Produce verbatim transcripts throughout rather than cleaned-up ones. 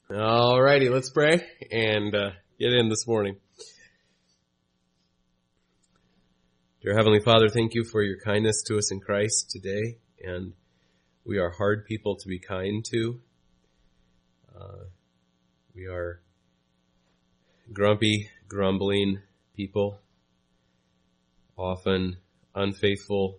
All righty, let's pray and uh, get in this morning. Dear Heavenly Father, thank you for your kindness to us in Christ today, and we are hard people to be kind to. Uh, we are grumpy, grumbling people, often unfaithful,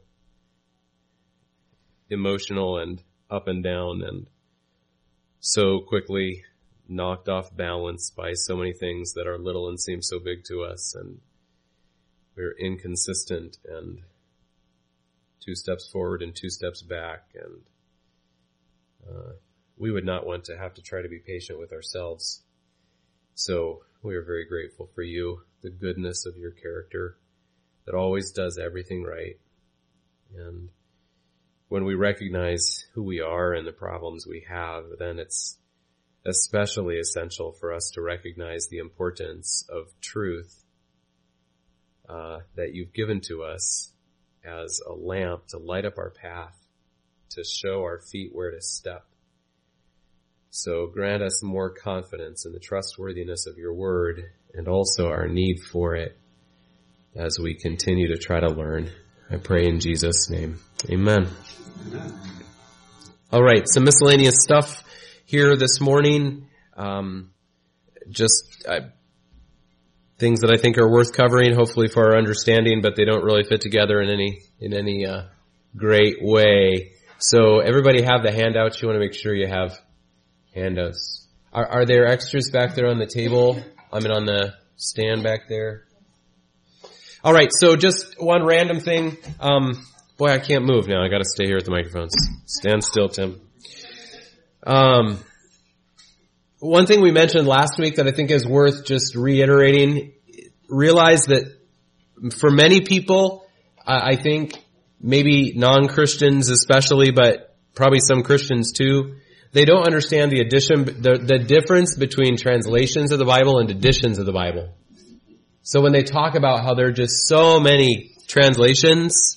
emotional, and up and down, and so quickly knocked off balance by so many things that are little and seem so big to us, and we're inconsistent and two steps forward and two steps back, and uh, we would not want to have to try to be patient with ourselves. So we are very grateful for you, the goodness of your character that always does everything right. And when we recognize who we are and the problems we have, then it's especially essential for us to recognize the importance of truth uh, that you've given to us as a lamp to light up our path, to show our feet where to step. So grant us more confidence in the trustworthiness of your word and also our need for it as we continue to try to learn. I pray in Jesus' name. Amen. All right, some miscellaneous stuff here this morning. Um, just uh, things that I think are worth covering, hopefully for our understanding, but they don't really fit together in any in any uh, great way. So everybody have the handouts. You want to make sure you have handouts. Are, are there extras back there on the table? I mean, on the stand back there. All right, so just one random thing. Um, boy, I can't move now. I got to stay here at the microphones. Stand still, Tim. Um, one thing we mentioned last week that I think is worth just reiterating, realize that for many people, I think maybe non-Christians especially, but probably some Christians too, they don't understand the addition, the, the difference between translations of the Bible and editions of the Bible. So when they talk about how there are just so many translations,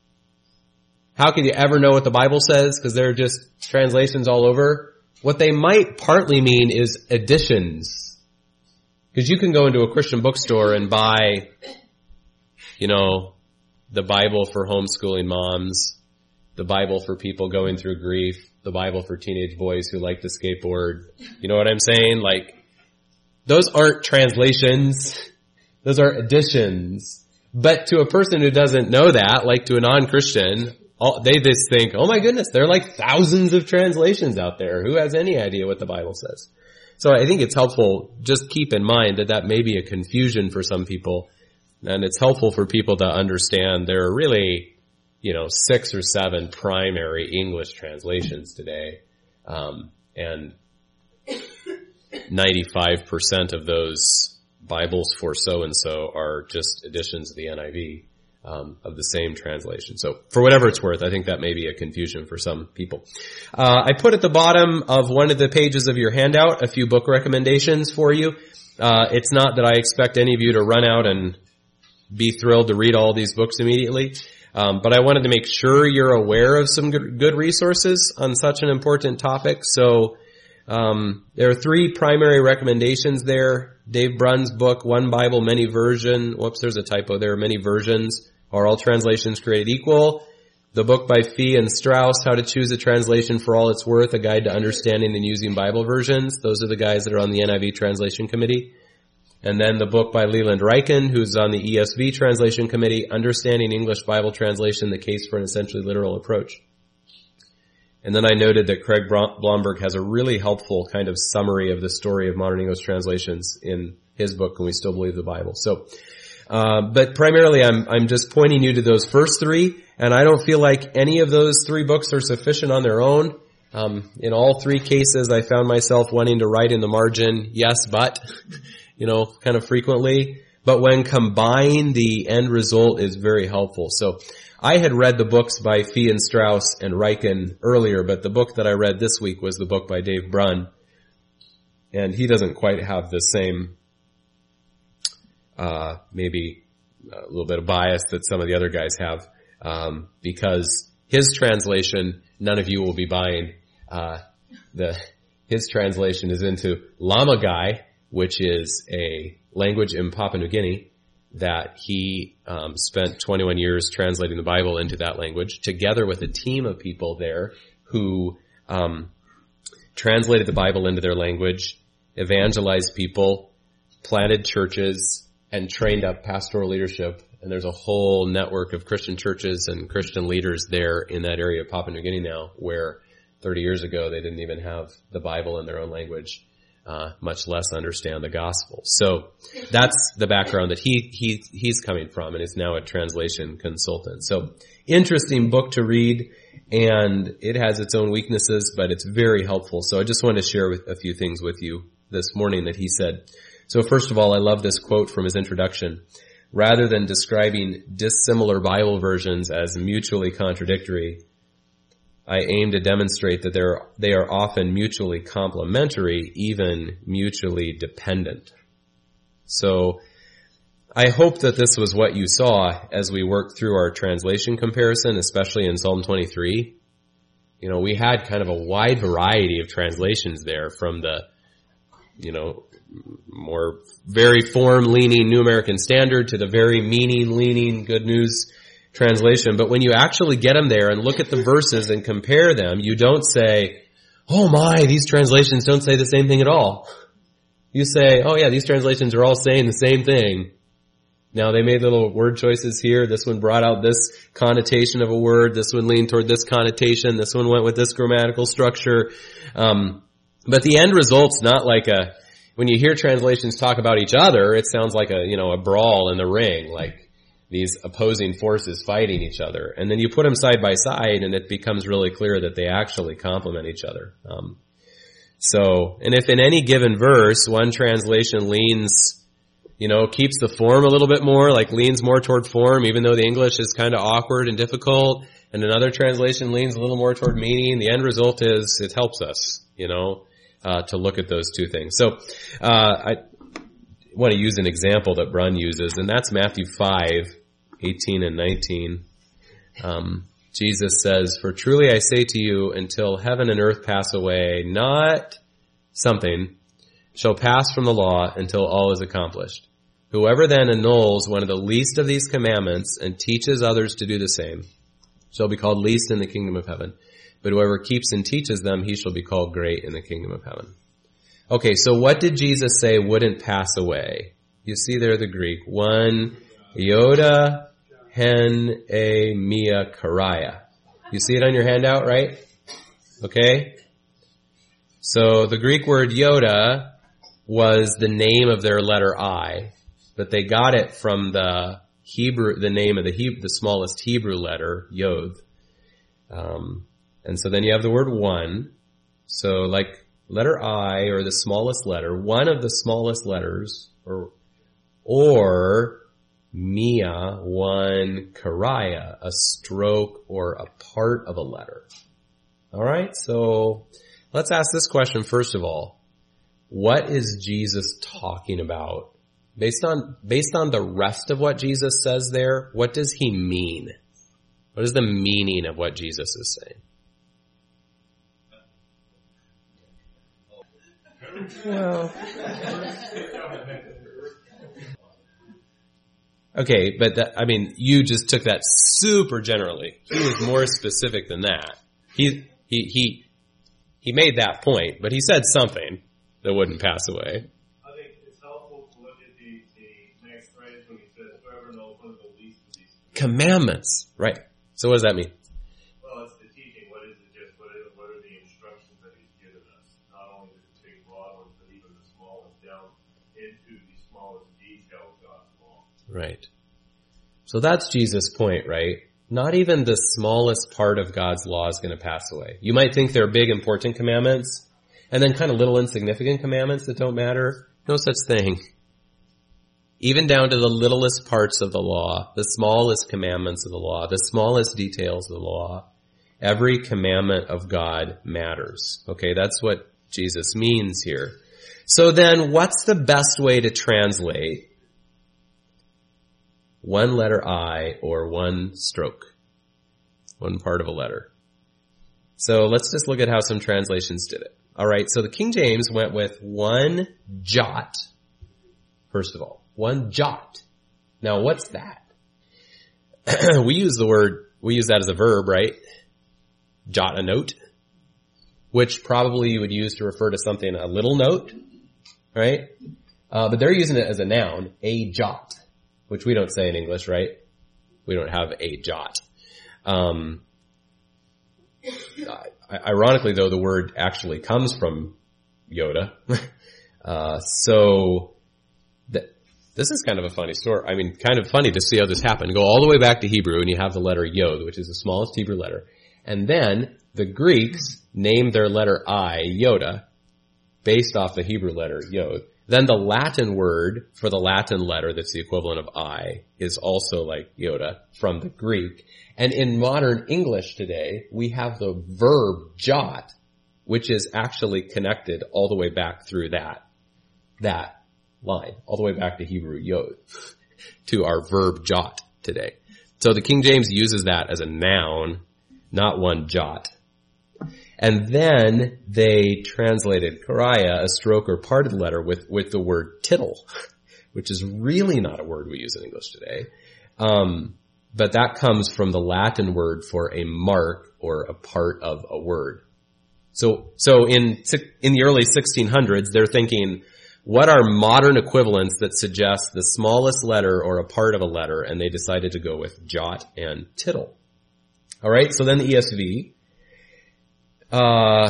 how could you ever know what the Bible says? Because there are just translations all over. What they might partly mean is editions. Because you can go into a Christian bookstore and buy, you know, the Bible for homeschooling moms, the Bible for people going through grief, the Bible for teenage boys who like to skateboard. You know what I'm saying? Like, those aren't translations. Those are editions. But to a person who doesn't know that, like to a non-Christian, all, they just think, oh my goodness, there are like thousands of translations out there. Who has any idea what the Bible says? So I think it's helpful, just keep in mind that that may be a confusion for some people. And it's helpful for people to understand there are really, you know, six or seven primary English translations today. Um, and ninety-five percent of those Bibles for so-and-so are just editions of the N I V, um, of the same translation. So for whatever it's worth, I think that may be a confusion for some people. Uh, I put at the bottom of one of the pages of your handout a few book recommendations for you. Uh, it's not that I expect any of you to run out and be thrilled to read all these books immediately. Um, but I wanted to make sure you're aware of some good, good resources on such an important topic. So, um, there are three primary recommendations there. Dave Brunn's book, One Bible, Many Version. Whoops, there's a typo there. Many versions. Are all translations created equal? The book by Fee and Strauss, How to Choose a Translation for All It's Worth, a guide to understanding and using Bible versions. Those are the guys that are on the N I V translation committee. And then the book by Leland Ryken, who's on the E S V translation committee, Understanding English Bible Translation, the Case for an Essentially Literal Approach. And then I noted that Craig Blomberg has a really helpful kind of summary of the story of modern English translations in his book, Can We Still Believe the Bible? So, uh, but primarily I'm, I'm just pointing you to those first three, and I don't feel like any of those three books are sufficient on their own. Um, in all three cases, I found myself wanting to write in the margin, yes, but, you know, kind of frequently. But when combined, the end result is very helpful. So I had read the books by Fee and Strauss and Ryken earlier, but the book that I read this week was the book by Dave Brunn. And he doesn't quite have the same, uh, maybe a little bit of bias that some of the other guys have, um, because his translation, none of you will be buying. Uh, the, his translation is into Lamagai, which is a language in Papua New Guinea that he um, spent twenty-one years translating the Bible into that language, together with a team of people there who um, translated the Bible into their language, evangelized people, planted churches, and trained up pastoral leadership. And there's a whole network of Christian churches and Christian leaders there in that area of Papua New Guinea now, where thirty years ago they didn't even have the Bible in their own language. Uh, much less understand the gospel. So that's the background that he, he, he's coming from, and is now a translation consultant. So interesting book to read, and it has its own weaknesses, but it's very helpful. So I just wanted to share with a few things with you this morning that he said. So first of all, I love this quote from his introduction. Rather than describing dissimilar Bible versions as mutually contradictory, I aim to demonstrate that they're, they are often mutually complementary, even mutually dependent. So I hope that this was what you saw as we worked through our translation comparison, especially in Psalm twenty-three. You know, we had kind of a wide variety of translations there, from the, you know, more very form-leaning New American Standard to the very meaning-leaning Good News translation. But when you actually get them there and look at the verses and compare them, you don't say, oh my, these translations don't say the same thing at all. You say, oh yeah, these translations are all saying the same thing. Now they made little word choices here. This one brought out this connotation of a word. This one leaned toward this connotation. This one went with this grammatical structure. Um, but the end result's not like a, when you hear translations talk about each other, it sounds like a, you know, a brawl in the ring, like these opposing forces fighting each other. And then you put them side by side and it becomes really clear that they actually complement each other. Um, so, and if in any given verse, one translation leans, you know, keeps the form a little bit more, like leans more toward form, even though the English is kind of awkward and difficult, and another translation leans a little more toward meaning, the end result is it helps us, you know, uh, to look at those two things. So, uh, I want to use an example that Brun uses, and that's Matthew five, eighteen and nineteen. Um, Jesus says, for truly I say to you, until heaven and earth pass away, not something shall pass from the law until all is accomplished. Whoever then annuls one of the least of these commandments and teaches others to do the same shall be called least in the kingdom of heaven. But whoever keeps and teaches them, he shall be called great in the kingdom of heaven. Okay, so what did Jesus say wouldn't pass away? You see there the Greek. One, Yoda, hen, a, mia, karaya. You see it on your handout, right? Okay? So the Greek word Yoda was the name of their letter I, but they got it from the Hebrew, the name of the Hebrew, the smallest Hebrew letter, Yod. Um, and so then you have the word one. So like letter I, or the smallest letter, one of the smallest letters, or, or Mia, one Karaya, a stroke or a part of a letter. Alright, so let's ask this question first of all. What is Jesus talking about? Based on, based on the rest of what Jesus says there, what does he mean? What is the meaning of what Jesus is saying? Well, okay, but that, I mean, you just took that super generally. He was more specific than that. He, he, he, he made that point, but he said something that wouldn't pass away. I think it's helpful to look at the, the next phrase when he says, whoever knows one of the least of these commandments. Right. So what does that mean? Well, it's the teaching. What is it just? What are, what are the instructions that he's given us? Not only the big broad ones, but even the smallest, down into the smallest detail of God's law. Right. So that's Jesus' point, right? Not even the smallest part of God's law is going to pass away. You might think they're big, important commandments, and then kind of little insignificant commandments that don't matter. No such thing. Even down to the littlest parts of the law, the smallest commandments of the law, the smallest details of the law, every commandment of God matters. Okay, that's what Jesus means here. So then what's the best way to translate one letter I or one stroke? One part of a letter. So let's just look at how some translations did it. All right, so the King James went with one jot, first of all. One jot. Now, what's that? we use the word, we use that as a verb, right? Jot a note, which probably you would use to refer to something, a little note, right? Uh, but they're using it as a noun, a jot, which we don't say in English, right? We don't have a jot. Um, ironically, though, the word actually comes from Yoda. uh, so th- this is kind of a funny story. I mean, kind of funny to see how this happened. Go all the way back to Hebrew, and you have the letter Yod, which is the smallest Hebrew letter. And then the Greeks named their letter I, Yoda, based off the Hebrew letter Yod. Then the Latin word for the Latin letter that's the equivalent of I is also like Yoda from the Greek. And in modern English today, we have the verb jot, which is actually connected all the way back through that, that line, all the way back to Hebrew Yod, to our verb jot today. So the King James uses that as a noun, not one jot. And then they translated Kariah, a stroke or parted letter, with, with the word tittle, which is really not a word we use in English today. Um, but that comes from the Latin word for a mark or a part of a word. So, so in, in the early sixteen hundreds, they're thinking, what are modern equivalents that suggest the smallest letter or a part of a letter? And they decided to go with jot and tittle. All right, so then the E S V. Uh,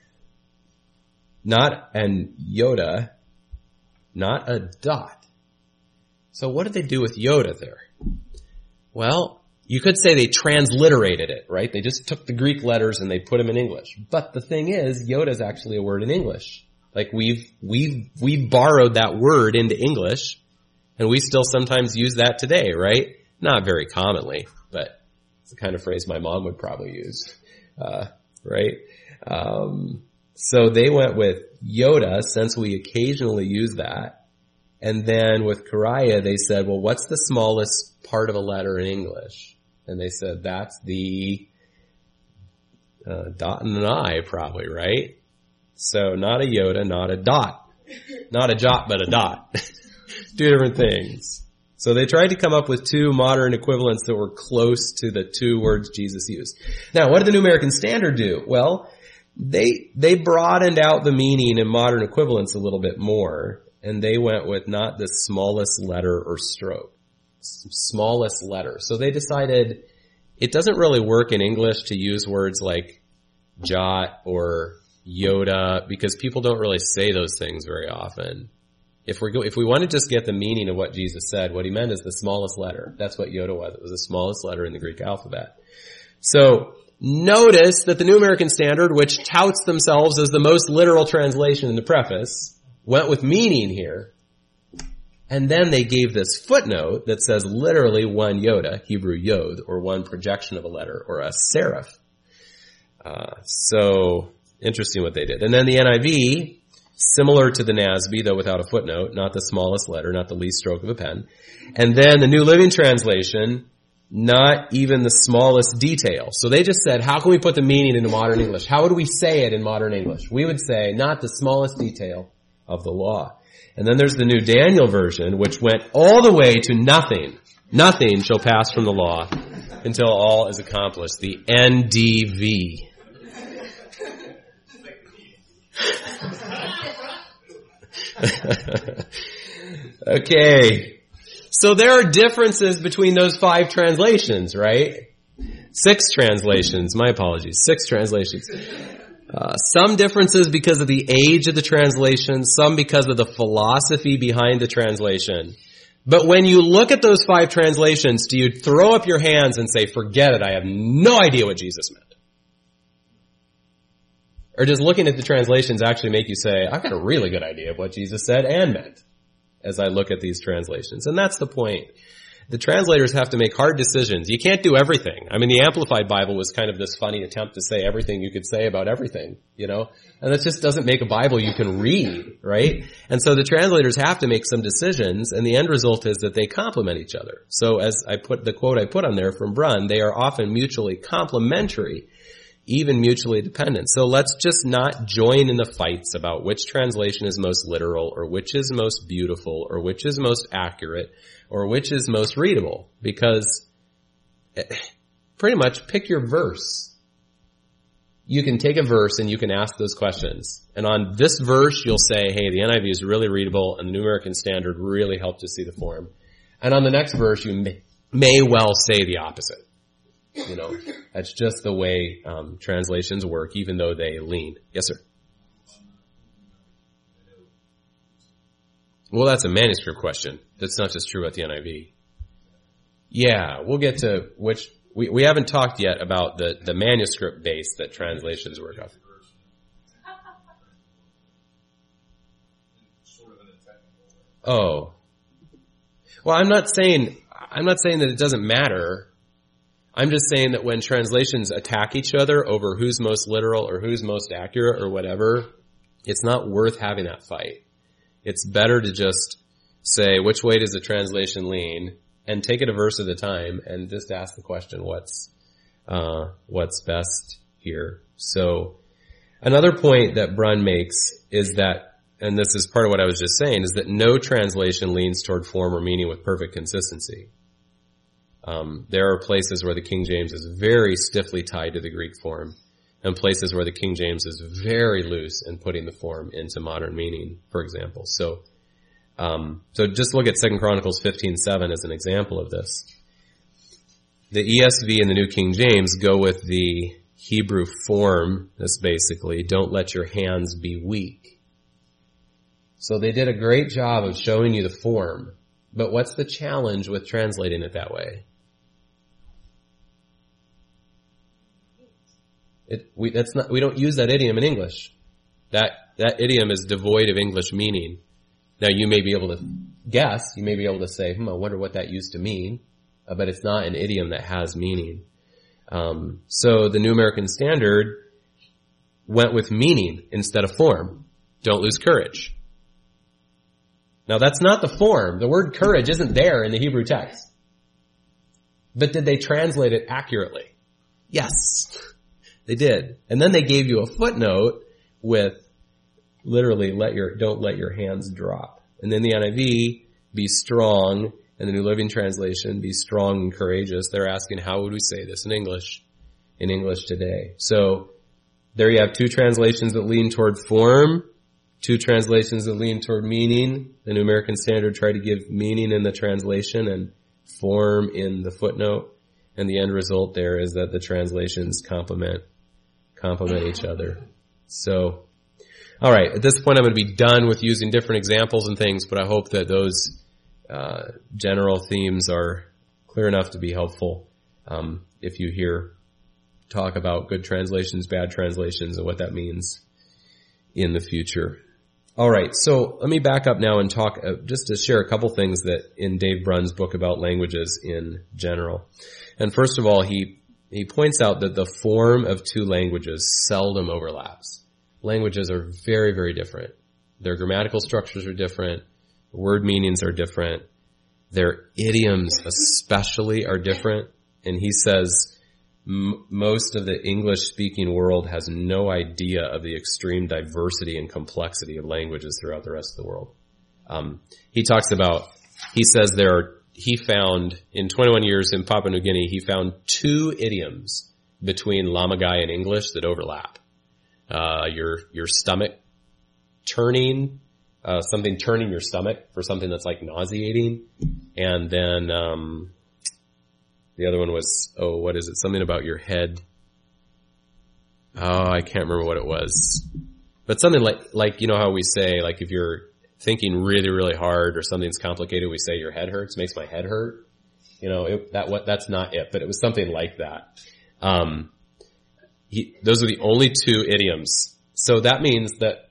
not an Yoda, not a dot. So what did they do with Yoda there? Well, you could say they transliterated it, right? They just took the Greek letters and they put them in English. But the thing is, Yoda is actually a word in English. Like we've, we've, we've borrowed that word into English, and we still sometimes use that today, right? Not very commonly, but it's the kind of phrase my mom would probably use, uh, right? Um, so they went with Yoda, since we occasionally use that. And then with Kariah, they said, well, what's the smallest part of a letter in English? And they said, that's the uh, dot and an I, probably, right? So not a Yoda, not a dot. Not a jot, but a dot. Two different things. So they tried to come up with two modern equivalents that were close to the two words Jesus used. Now, what did the New American Standard do? Well, they they broadened out the meaning in modern equivalents a little bit more, and they went with not the smallest letter or stroke. Smallest letter. So they decided it doesn't really work in English to use words like jot or Yoda, because people don't really say those things very often. If we go, if we want to just get the meaning of what Jesus said, what he meant is the smallest letter. That's what Yoda was. It was the smallest letter in the Greek alphabet. So notice that the New American Standard, which touts themselves as the most literal translation in the preface, went with meaning here. And then they gave this footnote that says literally one Yoda, Hebrew Yod, or one projection of a letter, or a serif. Uh, so interesting what they did. And then the N I V, similar to the N A S B, though without a footnote, not the smallest letter, not the least stroke of a pen. And then the New Living Translation, not even the smallest detail. So they just said, how can we put the meaning into modern English? How would we say it in modern English? We would say, not the smallest detail of the law. And then there's the New Daniel version, which went all the way to nothing. Nothing shall pass from the law until all is accomplished. The N D V. Okay. So there are differences between those five translations, right? Six translations. My apologies. Six translations. Uh, some differences because of the age of the translation, some because of the philosophy behind the translation. But when you look at those five translations, do you throw up your hands and say, forget it, I have no idea what Jesus meant? Or does looking at the translations actually make you say, I've got a really good idea of what Jesus said and meant as I look at these translations? And that's the point. The translators have to make hard decisions. You can't do everything. I mean, the Amplified Bible was kind of this funny attempt to say everything you could say about everything, you know? And that just doesn't make a Bible you can read, right? And so the translators have to make some decisions, and the end result is that they complement each other. So as I put, the quote I put on there from Brunn, they are often mutually complementary. even mutually dependent. So let's just not join in the fights about which translation is most literal or which is most beautiful or which is most accurate or which is most readable, because pretty much pick your verse. You can take a verse and you can ask those questions. And on this verse, you'll say, hey, the N I V is really readable and the New American Standard really helped us see the form. And on the next verse, you may, may well say the opposite. You know, that's just the way um, translations work, even though they lean. Yes, sir? Well, that's a manuscript question. That's not just true about the N I V. Yeah, we'll get to which... We, we haven't talked yet about the, the manuscript base that translations work off. Oh. Well, I'm not saying, I'm not saying that it doesn't matter. I'm just saying that when translations attack each other over who's most literal or who's most accurate or whatever, it's not worth having that fight. It's better to just say, which way does the translation lean? And take it a verse at a time and just ask the question, what's, uh, what's best here? So another point that Brunn makes is that, and this is part of what I was just saying, is that no translation leans toward form or meaning with perfect consistency. Um, there are places where the King James is very stiffly tied to the Greek form and places where the King James is very loose in putting the form into modern meaning, for example. So, Um, so just look at Second Chronicles fifteen seven as an example of this. The E S V and the New King James go with the Hebrew form. That's basically, don't let your hands be weak. So they did a great job of showing you the form. But what's the challenge with translating it that way? It, we, that's not, we don't use that idiom in English. That, that idiom is devoid of English meaning. Now, you may be able to guess, you may be able to say, hmm, I wonder what that used to mean, uh, but it's not an idiom that has meaning. Um, so the New American Standard went with meaning instead of form. Don't lose courage. Now, that's not the form. The word courage isn't there in the Hebrew text. But did they translate it accurately? Yes, they did. And then they gave you a footnote with literally, let your, don't let your hands drop. And then the N I V, be strong, and the New Living Translation, be strong and courageous. They're asking, how would we say this in English, in English today? So, there you have two translations that lean toward form, two translations that lean toward meaning. The New American Standard tried to give meaning in the translation and form in the footnote. And the end result there is that the translations complement, complement each other. So, all right, at this point I'm going to be done with using different examples and things, but I hope that those uh, general themes are clear enough to be helpful um, if you hear talk about good translations, bad translations, and what that means in the future. All right, so let me back up now and talk, uh, just to share a couple things that in Dave Brunn's book about languages in general. And first of all, he, he points out that the form of two languages seldom overlaps. Languages are very, very different. Their grammatical structures are different. Word meanings are different. Their idioms especially are different. And he says m- most of the English-speaking world has no idea of the extreme diversity and complexity of languages throughout the rest of the world. Um, he talks about, he says there are, he found, in twenty-one years in Papua New Guinea, he found two idioms between Lamagai and English that overlap. Uh, your, your stomach turning, uh, something turning your stomach for something that's like nauseating. And then, um, the other one was, oh, what is it? Something about your head. Oh, I can't remember what it was. But something like, like, you know how we say, like if you're thinking really, really hard or something's complicated, we say your head hurts, makes my head hurt. You know, it, that, what, that's not it, but it was something like that. Um, He, those are the only two idioms. So that means that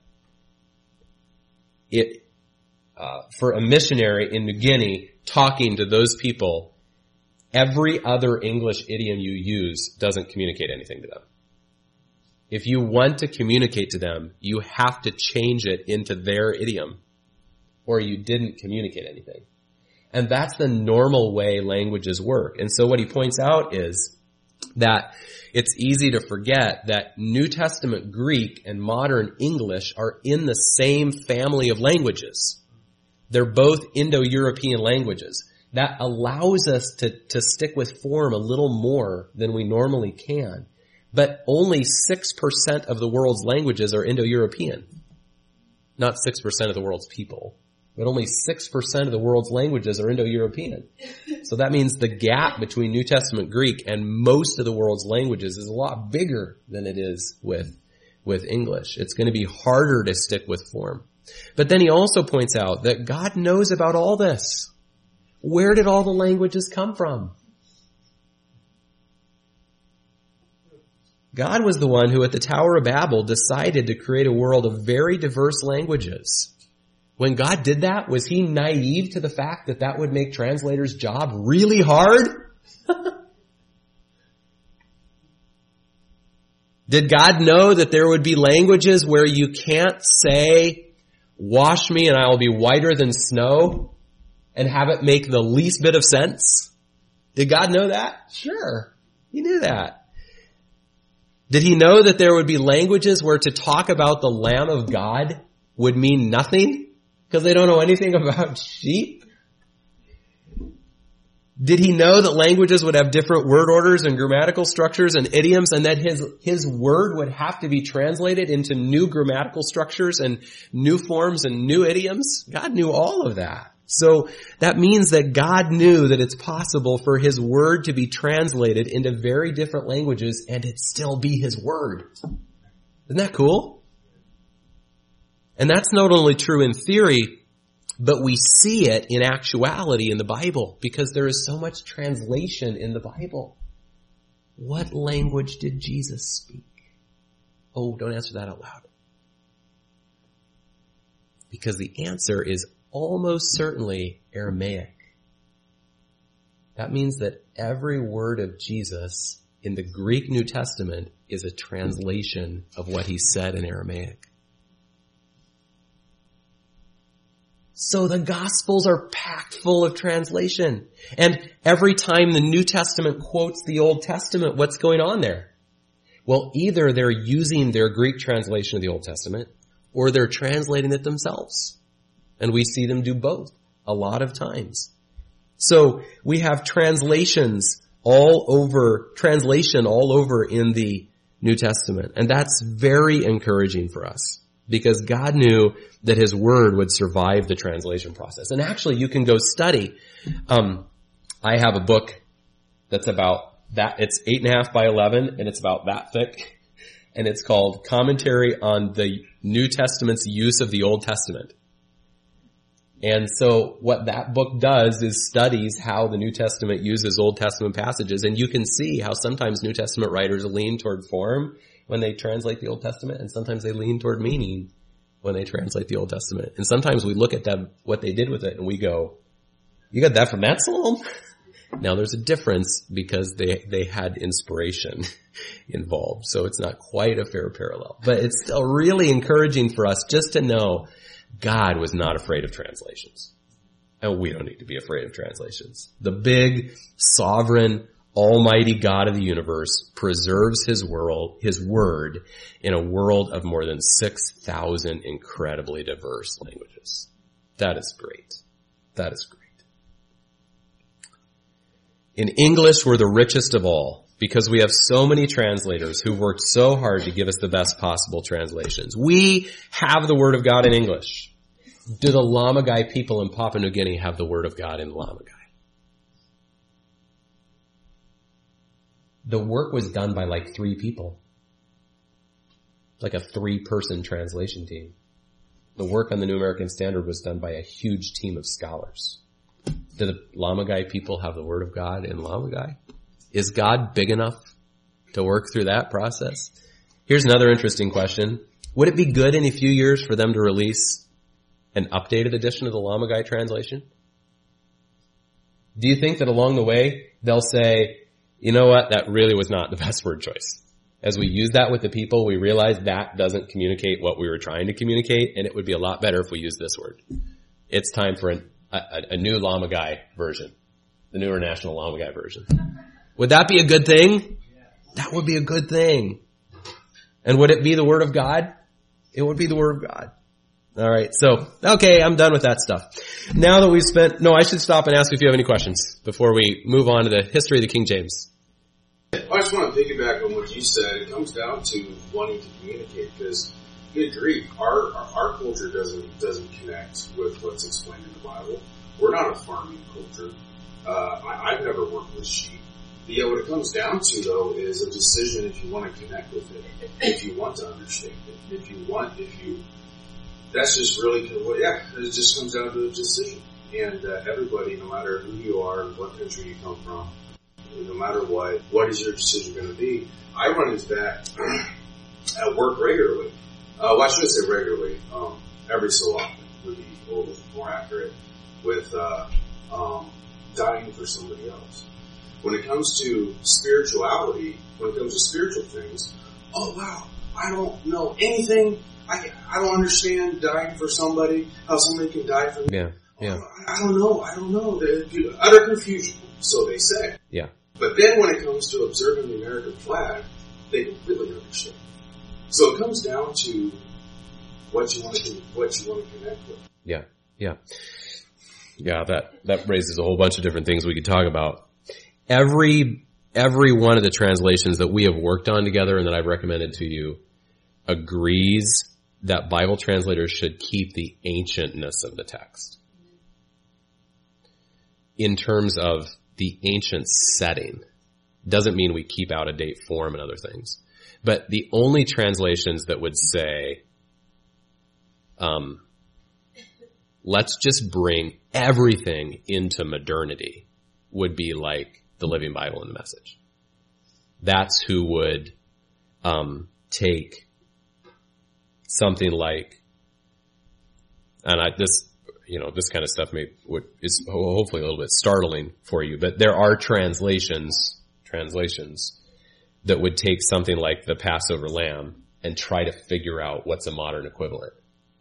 it, uh, for a missionary in New Guinea talking to those people, every other English idiom you use doesn't communicate anything to them. If you want to communicate to them, you have to change it into their idiom, or you didn't communicate anything. And that's the normal way languages work. And so what he points out is, that it's easy to forget that New Testament Greek and modern English are in the same family of languages. They're both Indo-European languages. That allows us to, to stick with form a little more than we normally can. But only six percent of the world's languages are Indo-European. Not six percent of the world's people, but only six percent of the world's languages are Indo-European. So that means the gap between New Testament Greek and most of the world's languages is a lot bigger than it is with, with English. It's going to be harder to stick with form. But then he also points out that God knows about all this. Where did all the languages come from? God was the one who at the Tower of Babel decided to create a world of very diverse languages. When God did that, was he naive to the fact that that would make translators' job really hard? Did God know that there would be languages where you can't say, wash me and I will be whiter than snow, and have it make the least bit of sense? Did God know that? Sure. He knew that. Did he know that there would be languages where to talk about the Lamb of God would mean nothing because they don't know anything about sheep? Did he know that languages would have different word orders and grammatical structures and idioms, and that his, his word would have to be translated into new grammatical structures and new forms and new idioms? God knew all of that. So that means that God knew that it's possible for his word to be translated into very different languages and it still be his word. Isn't that cool? And that's not only true in theory, but we see it in actuality in the Bible because there is so much translation in the Bible. What language did Jesus speak? Oh, don't answer that out loud. Because the answer is almost certainly Aramaic. That means that every word of Jesus in the Greek New Testament is a translation of what he said in Aramaic. So the Gospels are packed full of translation. And every time the New Testament quotes the Old Testament, what's going on there? Well, either they're using their Greek translation of the Old Testament, or they're translating it themselves. And we see them do both a lot of times. So we have translations all over, translation all over in the New Testament. And that's very encouraging for us because God knew that his word would survive the translation process. And actually you can go study. Um, I have a book that's about that. It's eight and a half by eleven and it's about that thick. And it's called Commentary on the New Testament's Use of the Old Testament. And so what that book does is studies how the New Testament uses Old Testament passages. And you can see how sometimes New Testament writers lean toward form when they translate the Old Testament, and sometimes they lean toward meaning when they translate the Old Testament. And sometimes we look at them, what they did with it, and we go, you got that from that psalm? Now there's a difference because they, they had inspiration involved. So it's not quite a fair parallel. But it's still really encouraging for us just to know God was not afraid of translations. And we don't need to be afraid of translations. The big, sovereign, almighty God of the universe preserves his world, his word in a world of more than six thousand incredibly diverse languages. That is great. That is great. In English, we're the richest of all because we have so many translators who worked so hard to give us the best possible translations. We have the Word of God in English. Do the Lamagai people in Papua New Guinea have the Word of God in Lamagai? The work was done by like three people. Like a three-person translation team. The work on the New American Standard was done by a huge team of scholars. Do the Lamagai people have the Word of God in Lamagai? Is God big enough to work through that process? Here's another interesting question. Would it be good in a few years for them to release an updated edition of the Lamagai translation? Do you think that along the way they'll say, you know what, that really was not the best word choice. As we use that with the people, we realize that doesn't communicate what we were trying to communicate, and it would be a lot better if we use this word. It's time for an, a, a new Lamagai version, the newer National Lamagai version. Would that be a good thing? That would be a good thing. And would it be the Word of God? It would be the Word of God. All right. So, okay, I'm done with that stuff. Now that we've spent, no, I should stop and ask if you have any questions before we move on to the history of the King James. I just want to piggyback on what you said. It comes down to wanting to communicate, because we agree, our, our our culture doesn't doesn't connect with what's explained in the Bible. We're not a farming culture. Uh, I, I've never worked with sheep. But yet what it comes down to, though, is a decision if you want to connect with it, if you want to understand it, if you want, if you, that's just really, yeah, it just comes down to a decision. And uh, everybody, no matter who you are, what country you come from, no matter what, what is your decision going to be? I run into that at work regularly. Uh, well, I shouldn't say regularly. Um, every so often would be a little more accurate with uh, um, dying for somebody else. When it comes to spirituality, when it comes to spiritual things, oh wow, I don't know anything. I I don't understand dying for somebody. How somebody can die for me. Yeah, yeah. Oh, I, I don't know. I don't know. They're utter confusion, so they say. Yeah. But then when it comes to observing the American flag, they completely understand. So it comes down to what you want to what you want to connect with. Yeah, yeah, yeah. That that raises a whole bunch of different things we could talk about. Every every one of the translations that we have worked on together and that I've recommended to you agrees that Bible translators should keep the ancientness of the text in terms of the ancient setting. Doesn't mean we keep out of date form and other things. But the only translations that would say, um, let's just bring everything into modernity would be like the Living Bible and the Message. That's who would um, take something like, and I, this, you know, this kind of stuff may would, is hopefully a little bit startling for you, but there are translations, translations that would take something like the Passover lamb and try to figure out what's a modern equivalent.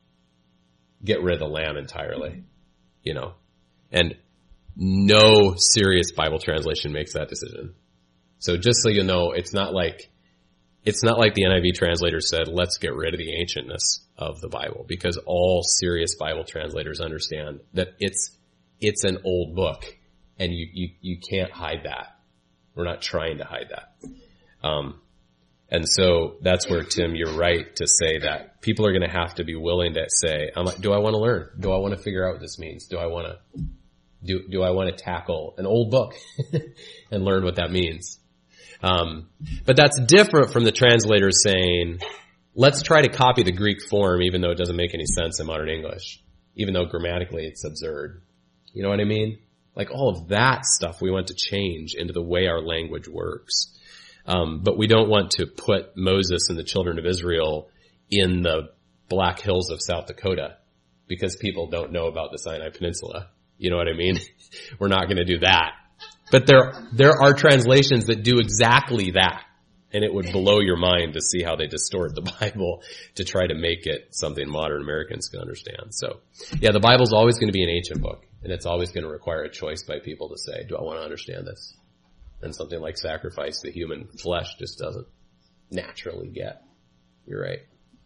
Get rid of the lamb entirely, you know, and no serious Bible translation makes that decision. So just so you know, it's not like, it's not like the N I V translator said, let's get rid of the ancientness of the Bible, because all serious Bible translators understand that it's, it's an old book and you, you, you can't hide that. We're not trying to hide that. Um, and so that's where, Tim, you're right to say that people are going to have to be willing to say, I'm like, do I want to learn? Do I want to figure out what this means? Do I want to, do, do I want to tackle an old book and learn what that means? Um, but that's different from the translators saying, let's try to copy the Greek form even though it doesn't make any sense in modern English, even though grammatically it's absurd. You know what I mean? Like all of that stuff we want to change into the way our language works. Um, but we don't want to put Moses and the children of Israel in the Black Hills of South Dakota because people don't know about the Sinai Peninsula. You know what I mean? We're not going to do that. But there, there are translations that do exactly that. And it would blow your mind to see how they distort the Bible to try to make it something modern Americans can understand. So, yeah, the Bible's always going to be an ancient book. And it's always going to require a choice by people to say, do I want to understand this? And something like sacrifice, the human flesh just doesn't naturally get. You're right.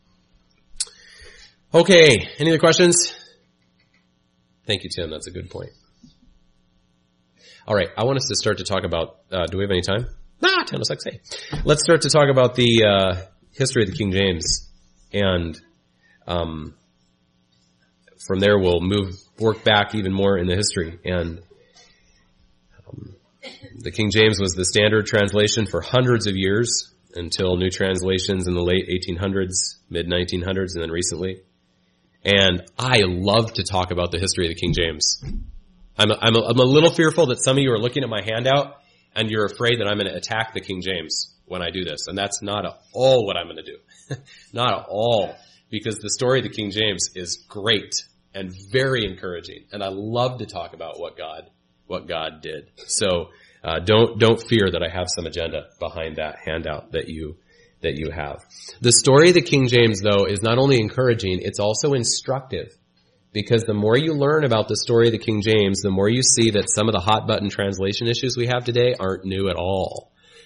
Okay, any other questions? Thank you, Tim. That's a good point. All right, I want us to start to talk about, uh, do we have any time? Ah, ten oh six, hey. Let's start to talk about the uh, history of the King James. And um, from there we'll move, work back even more in the history. And um, the King James was the standard translation for hundreds of years until new translations in the late eighteen hundreds, mid nineteen hundreds, and then recently. And I love to talk about the history of the King James. I'm a, I'm, a, I'm a little fearful that some of you are looking at my handout and you're afraid that I'm going to attack the King James when I do this. And that's not at all what I'm going to do. Not at all. Because the story of the King James is great and very encouraging. And I love to talk about what God, what God did. So, uh, don't, don't fear that I have some agenda behind that handout that you, that you have. The story of the King James, though, is not only encouraging, it's also instructive. Because the more you learn about the story of the King James, the more you see that some of the hot button translation issues we have today aren't new at all.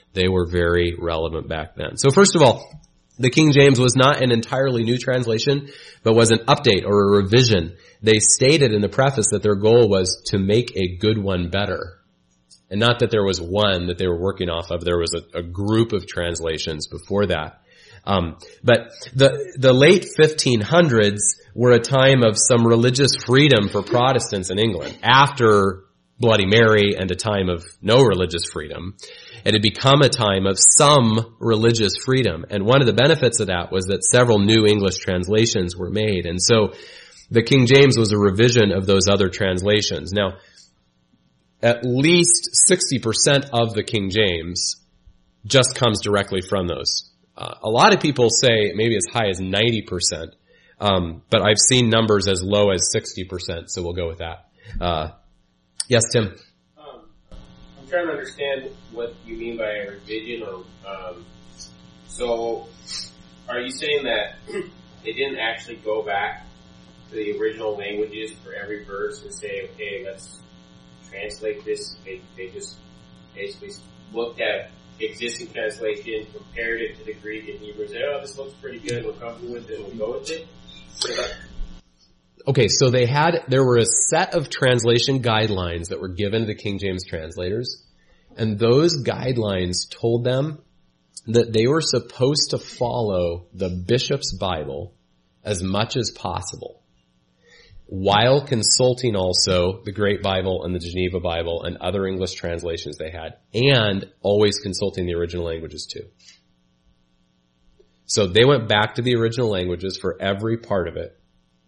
They were very relevant back then. So first of all, the King James was not an entirely new translation, but was an update or a revision. They stated in the preface that their goal was to make a good one better. And not that there was one that they were working off of. There was a, a group of translations before that. Um, but the the late fifteen hundreds were a time of some religious freedom for Protestants in England. After Bloody Mary and a time of no religious freedom, it had become a time of some religious freedom. And one of the benefits of that was that several new English translations were made. And so the King James was a revision of those other translations. Now, at least sixty percent of the King James just comes directly from those. Uh, a lot of people say maybe as high as ninety percent, um, but I've seen numbers as low as sixty percent, so we'll go with that. Uh, yes, Tim? Um, I'm trying to understand what you mean by a revision. Or, um, so, are you saying that they didn't actually go back to the original languages for every verse and say, okay, let's translate this? They, they just basically looked at existing translation, compared it to the Greek and Hebrew, and said, oh, this looks pretty good, we're comfortable with it, we'll go with it? Okay, so they had, there were a set of translation guidelines that were given to the King James translators, and those guidelines told them that they were supposed to follow the bishop's Bible as much as possible, while consulting also the Great Bible and the Geneva Bible and other English translations they had, and always consulting the original languages too. So they went back to the original languages for every part of it,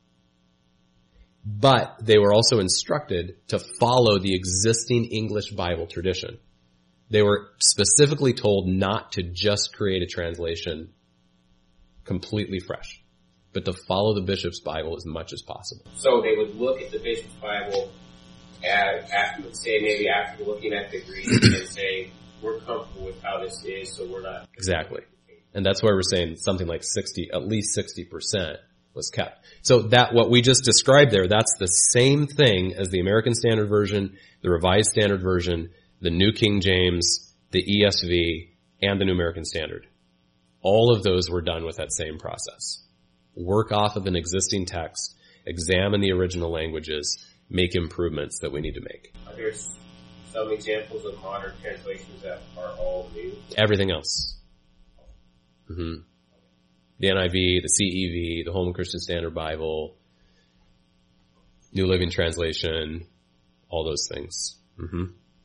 but they were also instructed to follow the existing English Bible tradition. They were specifically told not to just create a translation completely fresh, but to follow the bishop's Bible as much as possible. So they would look at the bishop's Bible, at, after, let's say maybe after looking at the Greek, and say, we're comfortable with how this is, so we're not... Exactly. And that's why we're saying something like sixty, at least sixty percent was kept. So that, what we just described there, that's the same thing as the American Standard Version, the Revised Standard Version, the New King James, the E S V, and the New American Standard. All of those were done with that same process. Work off of an existing text, examine the original languages, make improvements that we need to make. Are there some examples of modern translations that are all new? Everything else. Mm-hmm. The N I V, the C E V, the Holman Christian Standard Bible, New Living Translation, all those things. Mm-hmm.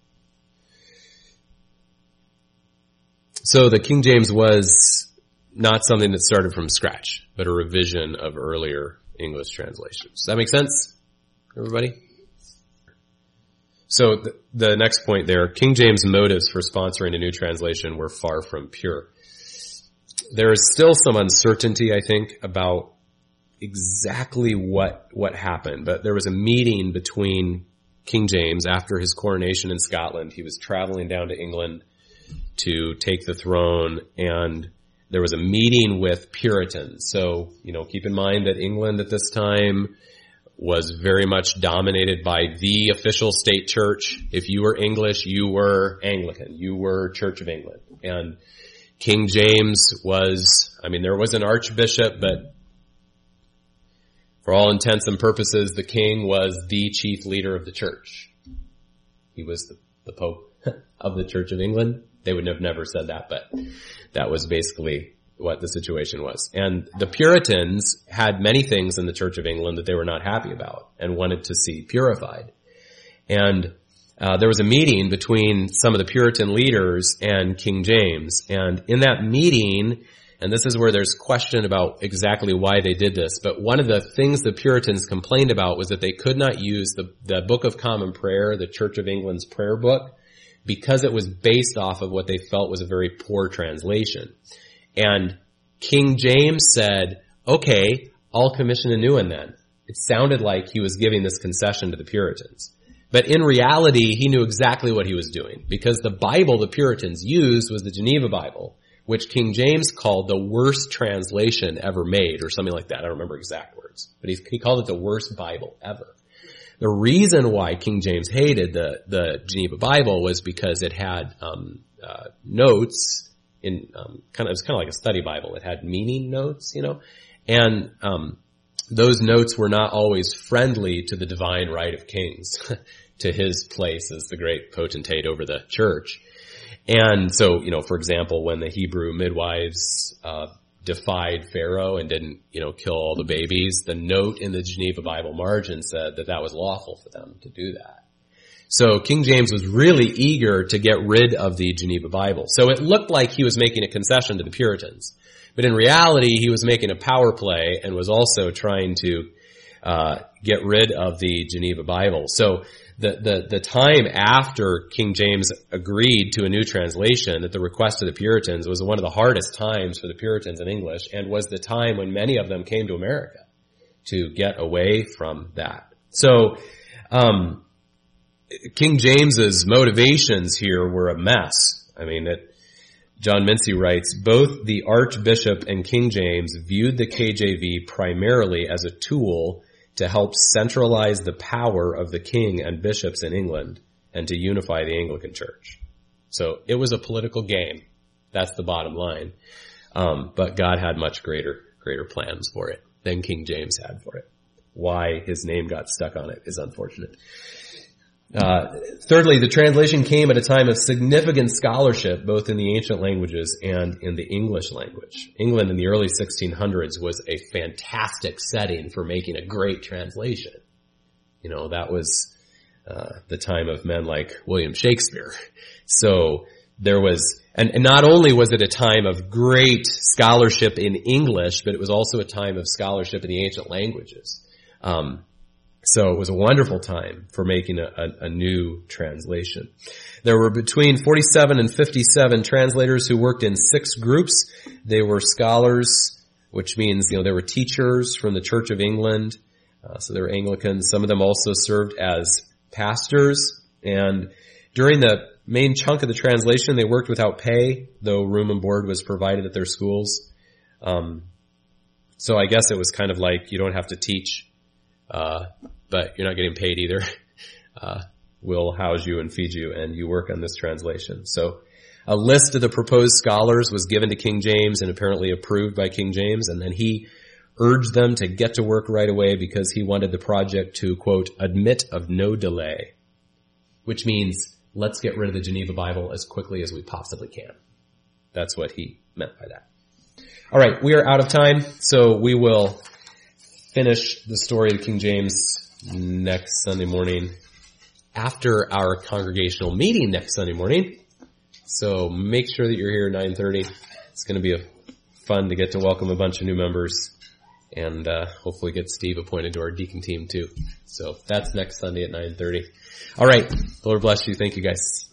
So the King James was not something that started from scratch, but a revision of earlier English translations. Does that make sense, everybody? So the, the next point there, King James motives for sponsoring a new translation were far from pure. There is still some uncertainty, I think, about exactly what what happened, but there was a meeting between King James after his coronation in Scotland. He was traveling down to England to take the throne, and there was a meeting with Puritans. So, you know, keep in mind that England at this time was very much dominated by the official state church. If you were English, you were Anglican. You were Church of England. And King James was, I mean, there was an archbishop, but for all intents and purposes, the king was the chief leader of the church. He was the, the Pope of the Church of England. They would have never said that, but that was basically what the situation was. And the Puritans had many things in the Church of England that they were not happy about and wanted to see purified. And uh, there was a meeting between some of the Puritan leaders and King James. And in that meeting, and this is where there's question about exactly why they did this, but one of the things the Puritans complained about was that they could not use the, the Book of Common Prayer, the Church of England's prayer book, because it was based off of what they felt was a very poor translation. And King James said, okay, I'll commission a new one then. It sounded like he was giving this concession to the Puritans. But in reality, he knew exactly what he was doing, because the Bible the Puritans used was the Geneva Bible, which King James called the worst translation ever made, or something like that. I don't remember exact words, but he, he called it the worst Bible ever. The reason why King James hated the, the Geneva Bible was because it had um, uh, notes in um, kind of, it was kind of like a study Bible. It had meaning notes, you know, and um, those notes were not always friendly to the divine right of kings, to his place as the great potentate over the church. And so, you know, for example, when the Hebrew midwives uh defied Pharaoh and didn't, you know, kill all the babies, the note in the Geneva Bible margin said that that was lawful for them to do that. So King James was really eager to get rid of the Geneva Bible. So it looked like he was making a concession to the Puritans. But in reality, he was making a power play and was also trying to uh get rid of the Geneva Bible. So the, the, the time after King James agreed to a new translation at the request of the Puritans was one of the hardest times for the Puritans in English, and was the time when many of them came to America to get away from that. So, um, King James's motivations here were a mess. I mean, it, John Mincy writes, both the Archbishop and King James viewed the K J V primarily as a tool to help centralize the power of the king and bishops in England and to unify the Anglican Church. So it was a political game. That's the bottom line. Um, but God had much greater, greater plans for it than King James had for it. Why his name got stuck on it is unfortunate. Uh, thirdly, the translation came at a time of significant scholarship, both in the ancient languages and in the English language. England in the early sixteen hundreds was a fantastic setting for making a great translation. You know, that was uh, the time of men like William Shakespeare. So there was, and, and not only was it a time of great scholarship in English, but it was also a time of scholarship in the ancient languages. Um, So it was a wonderful time for making a, a, a new translation. There were between forty-seven and fifty-seven translators who worked in six groups. They were scholars, which means, you know, they were teachers from the Church of England. Uh, so they were Anglicans. Some of them also served as pastors. And during the main chunk of the translation, they worked without pay, though room and board was provided at their schools. Um, so I guess it was kind of like you don't have to teach, uh, but you're not getting paid either. Uh, we'll house you and feed you, and you work on this translation. So a list of the proposed scholars was given to King James and apparently approved by King James, and then he urged them to get to work right away because he wanted the project to, quote, admit of no delay, which means let's get rid of the Geneva Bible as quickly as we possibly can. That's what he meant by that. All right, we are out of time, so we will finish the story of King James next Sunday morning after our congregational meeting next Sunday morning. So make sure that you're here at nine thirty. It's going to be a fun to get to welcome a bunch of new members and uh, hopefully get Steve appointed to our deacon team too. So that's next Sunday at nine thirty. All right. The Lord bless you. Thank you guys.